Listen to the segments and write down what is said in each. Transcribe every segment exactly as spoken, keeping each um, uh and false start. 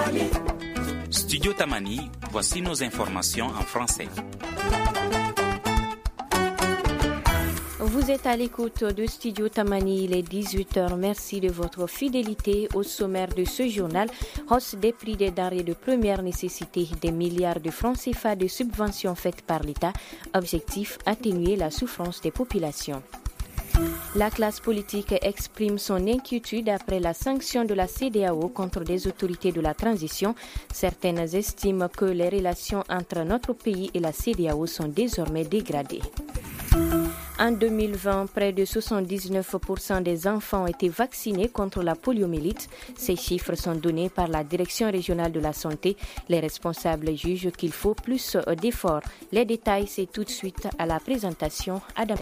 Studio Tamani, voici nos informations en français. Vous êtes à l'écoute de Studio Tamani, il est dix-huit heures. Merci de votre fidélité. Au sommaire de ce journal, hausse des prix des denrées de première nécessité, des milliards de francs C F A de subventions faites par l'État. Objectif, atténuer la souffrance des populations. La classe politique exprime son inquiétude après la sanction de la C E D E A O contre des autorités de la transition. Certaines estiment que les relations entre notre pays et la C E D E A O sont désormais dégradées. En deux mille vingt, près de soixante-dix-neuf pour cent des enfants ont été vaccinés contre la poliomyélite. Ces chiffres sont donnés par la Direction régionale de la santé. Les responsables jugent qu'il faut plus d'efforts. Les détails, c'est tout de suite à la présentation. Adam.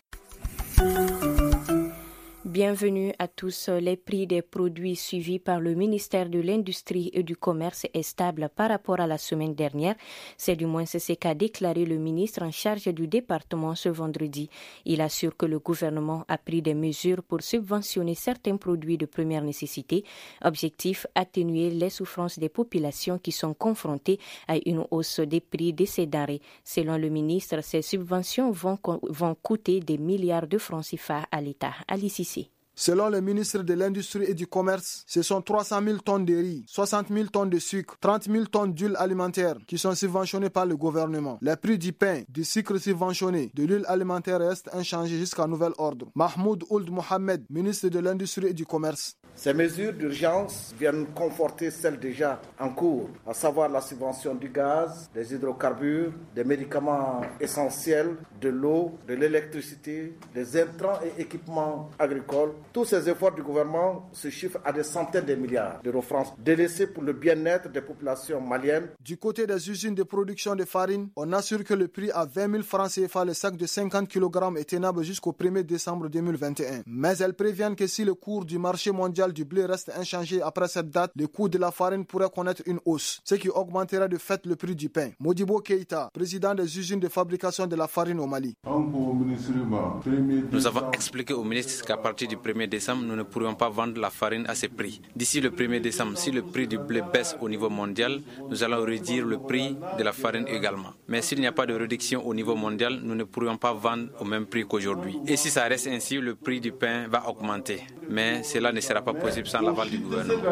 Bienvenue à tous. Les prix des produits suivis par le ministère de l'Industrie et du Commerce est stable par rapport à la semaine dernière. C'est du moins ce qu'a déclaré le ministre en charge du département ce vendredi. Il assure que le gouvernement a pris des mesures pour subventionner certains produits de première nécessité. Objectif, atténuer les souffrances des populations qui sont confrontées à une hausse des prix de ces denrées. Selon le ministre, ces subventions vont, vont coûter des milliards de francs C F A à l'État. Alice Cissé. Selon le ministre de l'Industrie et du Commerce, ce sont trois cent mille tonnes de riz, soixante mille tonnes de sucre, trente mille tonnes d'huile alimentaire qui sont subventionnées par le gouvernement. Les prix du pain, du sucre subventionné, de l'huile alimentaire restent inchangés jusqu'à nouvel ordre. Mahmoud Ould Mohamed, ministre de l'Industrie et du Commerce. Ces mesures d'urgence viennent conforter celles déjà en cours, à savoir la subvention du gaz, des hydrocarbures, des médicaments essentiels, de l'eau, de l'électricité, des intrants et équipements agricoles. Tous ces efforts du gouvernement se chiffrent à des centaines de milliards d'euros francs délaissés pour le bien-être des populations maliennes. Du côté des usines de production de farine, on assure que le prix à vingt mille francs C F A le sac de cinquante kilogrammes est tenable jusqu'au premier décembre deux mille vingt et un. Mais elles préviennent que si le cours du marché mondial du blé reste inchangé après cette date, le coût de la farine pourrait connaître une hausse, ce qui augmentera de fait le prix du pain. Modibo Keïta, président des usines de fabrication de la farine au Mali. Nous avons expliqué au ministre qu'à partir du premier décembre, nous ne pourrions pas vendre la farine à ces prix. D'ici le premier décembre, si le prix du blé baisse au niveau mondial, nous allons réduire le prix de la farine également. Mais s'il n'y a pas de réduction au niveau mondial, nous ne pourrions pas vendre au même prix qu'aujourd'hui. Et si ça reste ainsi, le prix du pain va augmenter. Mais cela ne sera pas possible sans l'aval du gouvernement.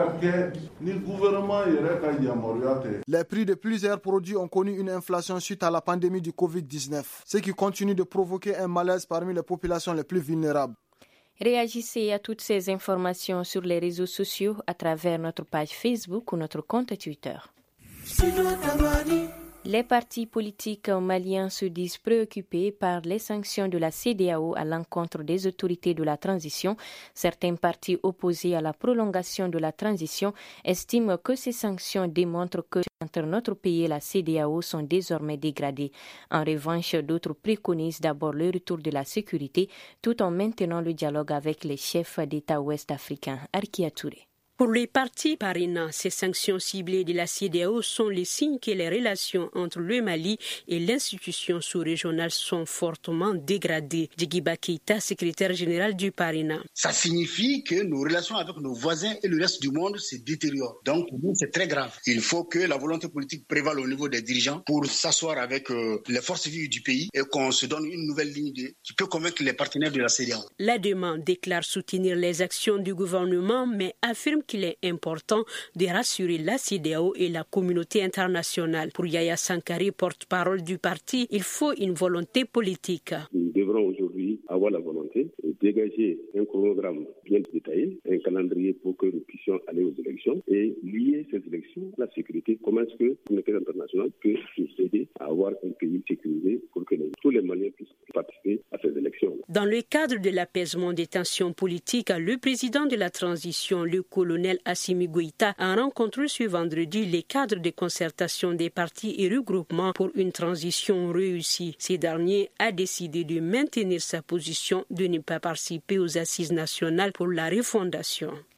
Les prix de plusieurs produits ont connu une inflation suite à la pandémie du covid dix-neuf, ce qui continue de provoquer un malaise parmi les populations les plus vulnérables. Réagissez à toutes ces informations sur les réseaux sociaux à travers notre page Facebook ou notre compte Twitter. Les partis politiques maliens se disent préoccupés par les sanctions de la C E D E A O à l'encontre des autorités de la transition. Certains partis opposés à la prolongation de la transition estiment que ces sanctions démontrent que entre notre pays et la C E D E A O sont désormais dégradées. En revanche, d'autres préconisent d'abord le retour de la sécurité tout en maintenant le dialogue avec les chefs d'État ouest-africains. Arkia Touré. Pour les partis parrainants, ces sanctions ciblées de la C E D E A O sont les signes que les relations entre le Mali et l'institution sous-régionale sont fortement dégradées. Djigiba Keïta, secrétaire général du parrainant. Ça signifie que nos relations avec nos voisins et le reste du monde se détériorent. Donc, c'est très grave. Il faut que la volonté politique prévale au niveau des dirigeants pour s'asseoir avec euh, les forces vives du pays et qu'on se donne une nouvelle ligne de, qui peut convaincre les partenaires de la C E D E A O. La demande déclare soutenir les actions du gouvernement, mais affirme qu'il est important de rassurer la C E D E A O et la communauté internationale. Pour Yaya Sankari, porte-parole du parti, il faut une volonté politique. Nous devrons aujourd'hui avoir la volonté de dégager un chronogramme bien détaillé, un calendrier pour que nous puissions aller aux élections et lier ces élections à la sécurité. Comment est-ce que la communauté internationale peut nous aider à avoir un pays sécurisé pour que les, tous les Maliens puissent participer à ces élections. Dans le cadre de l'apaisement des tensions politiques, le président de la transition, le colonel Assimi Goïta, a rencontré ce vendredi les cadres de concertation des partis et regroupements pour une transition réussie. Ce dernier a décidé de maintenir sa position de ne pas participer aux assises nationales pour la refondation.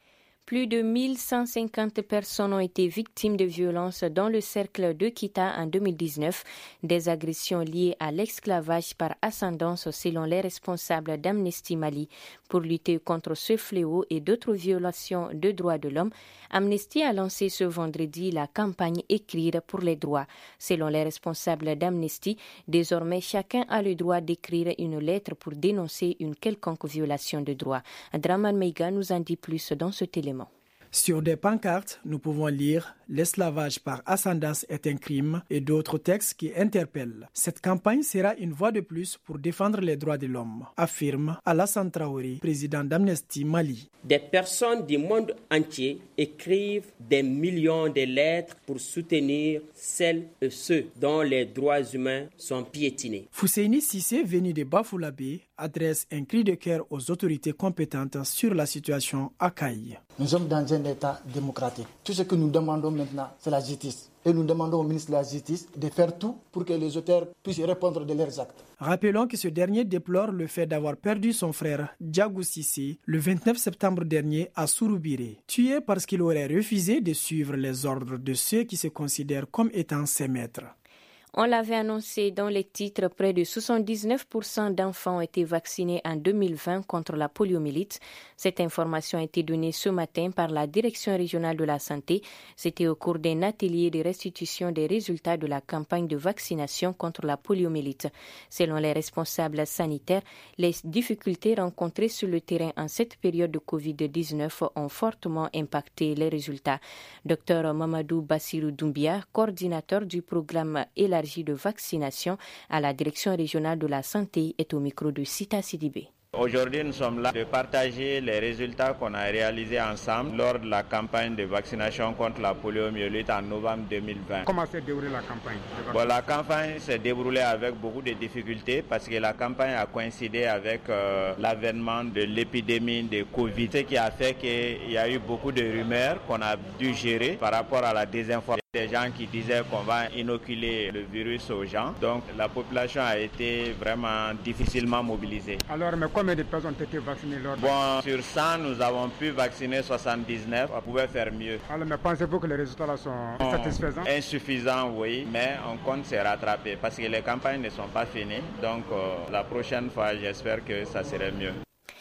Plus de mille cent cinquante personnes ont été victimes de violences dans le cercle de Kita en deux mille dix-neuf, des agressions liées à l'esclavage par ascendance selon les responsables d'Amnesty Mali. Pour lutter contre ce fléau et d'autres violations de droits de l'homme, Amnesty a lancé ce vendredi la campagne Écrire pour les droits. Selon les responsables d'Amnesty, désormais chacun a le droit d'écrire une lettre pour dénoncer une quelconque violation de droits. Draman Meiga nous en dit plus dans cet élément. Sur des pancartes, nous pouvons lire « L'esclavage par ascendance est un crime » et d'autres textes qui interpellent. Cette campagne sera une voix de plus pour défendre les droits de l'homme, affirme Alassane Traoré, président d'Amnesty Mali. Des personnes du monde entier écrivent des millions de lettres pour soutenir celles et ceux dont les droits humains sont piétinés. Fousseini Sissé, venu de Bafoulabé, adresse un cri de cœur aux autorités compétentes sur la situation à Kaï. Nous sommes dans un État démocratique. Tout ce que nous demandons maintenant, c'est la justice. Et nous demandons au ministre de la Justice de faire tout pour que les auteurs puissent répondre de leurs actes. Rappelons que ce dernier déplore le fait d'avoir perdu son frère Djagou Sissé le vingt-neuf septembre dernier à Souroubiré, tué parce qu'il aurait refusé de suivre les ordres de ceux qui se considèrent comme étant ses maîtres. On l'avait annoncé dans les titres, près de soixante-dix-neuf pour cent d'enfants ont été vaccinés en deux mille vingt contre la poliomyélite. Cette information a été donnée ce matin par la Direction régionale de la santé. C'était au cours d'un atelier de restitution des résultats de la campagne de vaccination contre la poliomyélite. Selon les responsables sanitaires, les difficultés rencontrées sur le terrain en cette période de covid dix-neuf ont fortement impacté les résultats. Docteur Mamadou Bassirou Doumbia, coordinateur du programme élargi de vaccination à la Direction régionale de la santé, est au micro de Sita Sidibé. Aujourd'hui, nous sommes là de partager les résultats qu'on a réalisés ensemble lors de la campagne de vaccination contre la poliomyélite en novembre deux mille vingt. Comment s'est déroulée la campagne de bon, La campagne s'est déroulée avec beaucoup de difficultés parce que la campagne a coïncidé avec euh, l'avènement de l'épidémie de Covid, ce qui a fait qu'il y a eu beaucoup de rumeurs qu'on a dû gérer par rapport à la désinformation. Des gens qui disaient qu'on va inoculer le virus aux gens. Donc la population a été vraiment difficilement mobilisée. Alors, mais combien de personnes ont été vaccinées lors de... Bon, sur cent, nous avons pu vacciner soixante-dix-neuf. On pouvait faire mieux. Alors, mais pensez-vous que les résultats là sont bon, satisfaisants? Insuffisants, oui, mais on compte se rattraper parce que les campagnes ne sont pas finies. Donc euh, la prochaine fois, j'espère que ça serait mieux.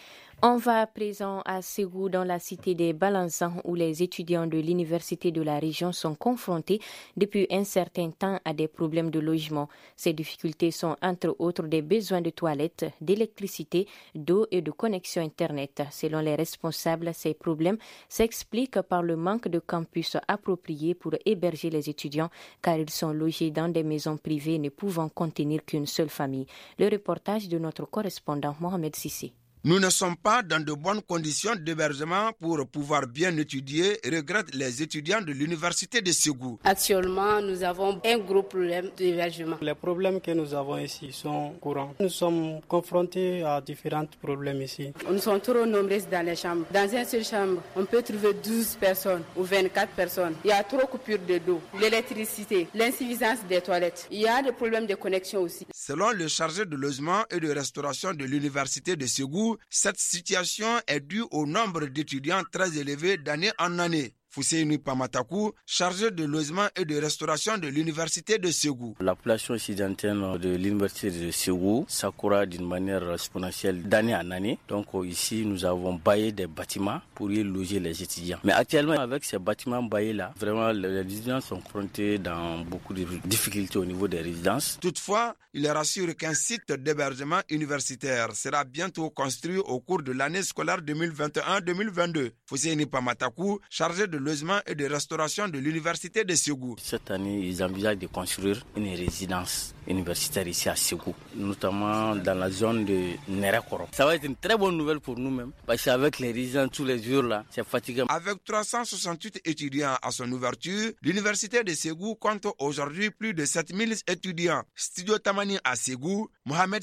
On va à présent à Ségou, dans la cité des Balanzans, où les étudiants de l'université de la région sont confrontés depuis un certain temps à des problèmes de logement. Ces difficultés sont entre autres des besoins de toilettes, d'électricité, d'eau et de connexion Internet. Selon les responsables, ces problèmes s'expliquent par le manque de campus appropriés pour héberger les étudiants, car ils sont logés dans des maisons privées ne pouvant contenir qu'une seule famille. Le reportage de notre correspondant Mohamed Sissi. Nous ne sommes pas dans de bonnes conditions d'hébergement pour pouvoir bien étudier, regrettent les étudiants de l'université de Ségou. Actuellement, nous avons un gros problème d'hébergement. Les problèmes que nous avons ici sont courants. Nous sommes confrontés à différents problèmes ici. Nous sommes trop nombreux dans les chambres. Dans une seule chambre, on peut trouver douze personnes ou vingt-quatre personnes. Il y a trop de coupures d'eau, l'électricité, l'insuffisance des toilettes. Il y a des problèmes de connexion aussi. Selon le chargé de logement et de restauration de l'université de Ségou, cette situation est due au nombre d'étudiants très élevé d'année en année. Fousseini Pamatakou, chargé de logement et de restauration de l'université de Ségou. La population étudiantine de l'université de Ségou s'accroît d'une manière exponentielle d'année en année. Donc ici, nous avons baillé des bâtiments pour y loger les étudiants. Mais actuellement, avec ces bâtiments baillés-là, vraiment, les étudiants sont confrontés dans beaucoup de difficultés au niveau des résidences. Toutefois, il rassure qu'un site d'hébergement universitaire sera bientôt construit au cours de l'année scolaire deux mille vingt et un deux mille vingt-deux. Fousseini Pamatakou, chargé de logement et de restauration de l'université de Ségou. Cette année, ils envisagent de construire une résidence universitaire ici à Ségou, notamment dans la zone de Nerekoro. Ça va être une très bonne nouvelle pour nous-mêmes, parce qu'avec les résidents tous les jours là, c'est fatigant. Avec trois cent soixante-huit étudiants à son ouverture, l'université de Ségou compte aujourd'hui plus de sept mille étudiants. Studio Tamani à Ségou, Mohamed.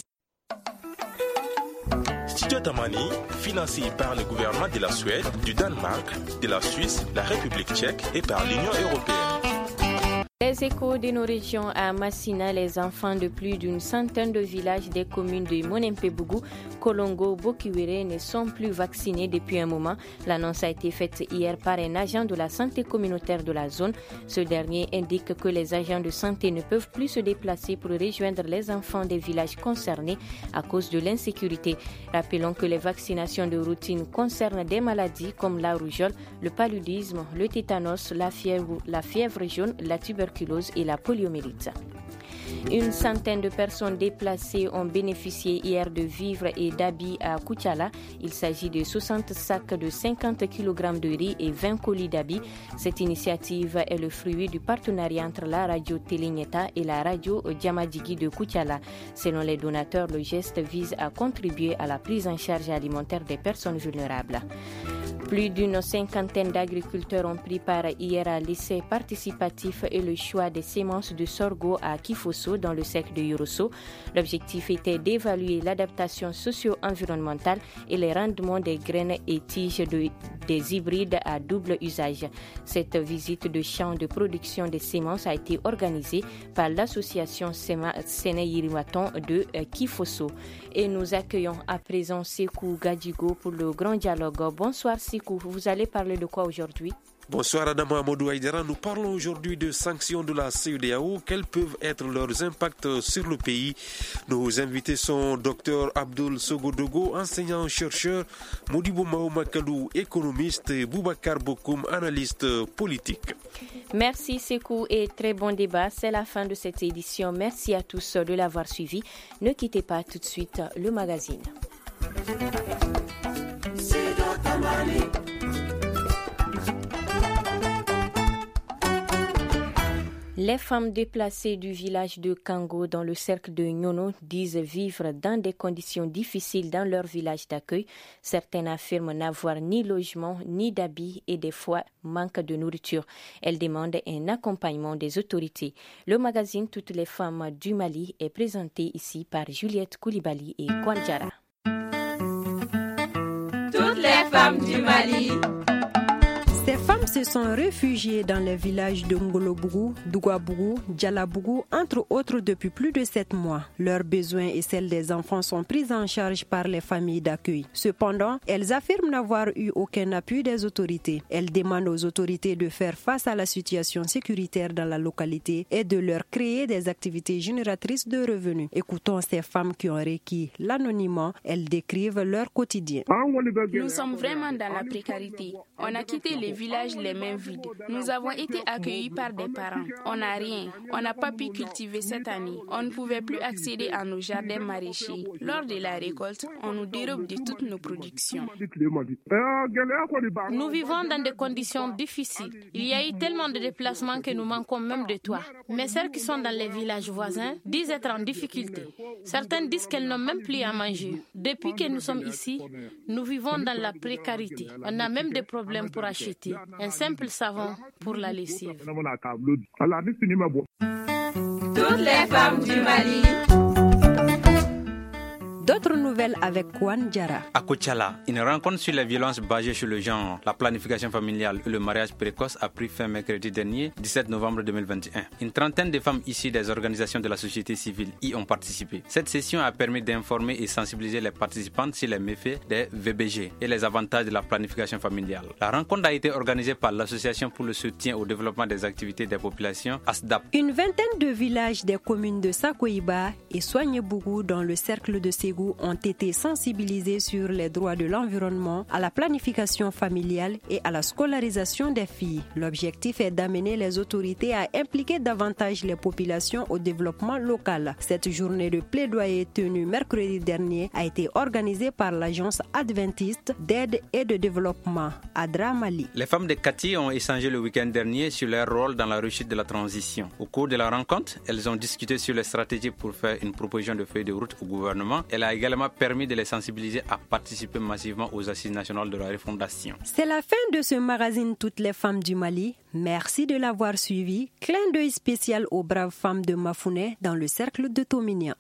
Studio Tamani, financé par le gouvernement de la Suède, du Danemark, de la Suisse, la République tchèque et par l'Union européenne. Les échos de nos régions à Massina, les enfants de plus d'une centaine de villages des communes de Monempebougou, Kolongo, Bokiwere ne sont plus vaccinés depuis un moment. L'annonce a été faite hier par un agent de la santé communautaire de la zone. Ce dernier indique que les agents de santé ne peuvent plus se déplacer pour rejoindre les enfants des villages concernés à cause de l'insécurité. Rappelons que les vaccinations de routine concernent des maladies comme la rougeole, le paludisme, le tétanos, la fièvre, la fièvre jaune, la tuberculose et la poliomyélite. Une centaine de personnes déplacées ont bénéficié hier de vivres et d'habits à Koutiala. Il s'agit de soixante sacs de cinquante kilogrammes de riz et vingt colis d'habits. Cette initiative est le fruit du partenariat entre la radio Télégneta et la radio Diamadjigui de Koutiala. Selon les donateurs, le geste vise à contribuer à la prise en charge alimentaire des personnes vulnérables. Plus d'une cinquantaine d'agriculteurs ont pris part hier à l'essai participatif et le choix des semences de sorgho à Kifosso dans le cercle de Yorosso. L'objectif était d'évaluer l'adaptation socio-environnementale et les rendements des graines et tiges de, des hybrides à double usage. Cette visite de champ de production des semences a été organisée par l'association Séné-Yirimaton de Kifosso. Et nous accueillons à présent Sekou Gadjigo pour le grand dialogue. Bonsoir Sekou, vous allez parler de quoi aujourd'hui? Bonsoir Adama Amadou Aïdara, nous parlons aujourd'hui de sanctions de la C E D E A O. Quels peuvent être leurs impacts sur le pays? Nos invités sont Dr Abdoul Sogodogo, enseignant-chercheur, Modibo Maoumakalou, économiste, et Boubacar Bokoum, analyste politique. Merci Sekou et très bon débat. C'est la fin de cette édition. Merci à tous de l'avoir suivi. Ne quittez pas tout de suite le magazine. Les femmes déplacées du village de Kango dans le cercle de Nyono disent vivre dans des conditions difficiles dans leur village d'accueil. Certaines affirment n'avoir ni logement ni d'habits et des fois manquent de nourriture. Elles demandent un accompagnement des autorités. Le magazine Toutes les femmes du Mali est présenté ici par Juliette Koulibaly et Kwanjara. Toutes les femmes du Mali. Ces femmes se sont réfugiées dans les villages de Ngolobougou, Dougabougou, Djalabougou, entre autres depuis plus de sept mois. Leurs besoins et celles des enfants sont pris en charge par les familles d'accueil. Cependant, elles affirment n'avoir eu aucun appui des autorités. Elles demandent aux autorités de faire face à la situation sécuritaire dans la localité et de leur créer des activités génératrices de revenus. Écoutons ces femmes qui ont requis l'anonymat. Elles décrivent leur quotidien. Nous sommes vraiment dans la précarité. On a quitté les villages les mains vides. Nous avons été accueillis par des parents. On n'a rien. On n'a pas pu cultiver cette année. On ne pouvait plus accéder à nos jardins maraîchers. Lors de la récolte, on nous dérobe de toutes nos productions. Nous vivons dans des conditions difficiles. Il y a eu tellement de déplacements que nous manquons même de toit. Mais celles qui sont dans les villages voisins disent être en difficulté. Certaines disent qu'elles n'ont même plus à manger. Depuis que nous sommes ici, nous vivons dans la précarité. On a même des problèmes pour acheter un simple savon pour la lessive. Toutes les femmes du Mali. D'autres nouvelles avec Kwan Diara. À Koutiala, une rencontre sur les violences basées sur le genre, la planification familiale et le mariage précoce a pris fin mercredi dernier, dix-sept novembre deux mille vingt et un. Une trentaine de femmes issues des organisations de la société civile y ont participé. Cette session a permis d'informer et sensibiliser les participantes sur les méfaits des V B G et les avantages de la planification familiale. La rencontre a été organisée par l'Association pour le soutien au développement des activités des populations, A S D A P. Une vingtaine de villages des communes de Sakoïba et Soignebougou dans le cercle de Ségou ont été sensibilisés sur les droits de l'environnement, à la planification familiale et à la scolarisation des filles. L'objectif est d'amener les autorités à impliquer davantage les populations au développement local. Cette journée de plaidoyer tenue mercredi dernier a été organisée par l'agence adventiste d'aide et de développement, ADRA Mali. Les femmes de Kati ont échangé le week-end dernier sur leur rôle dans la réussite de la transition. Au cours de la rencontre, elles ont discuté sur les stratégies pour faire une proposition de feuille de route au gouvernement. Elle a également permis de les sensibiliser à participer massivement aux assises nationales de la refondation. C'est la fin de ce magazine Toutes les femmes du Mali. Merci de l'avoir suivi. Clin d'œil spécial aux braves femmes de Mafouné dans le cercle de Tominia.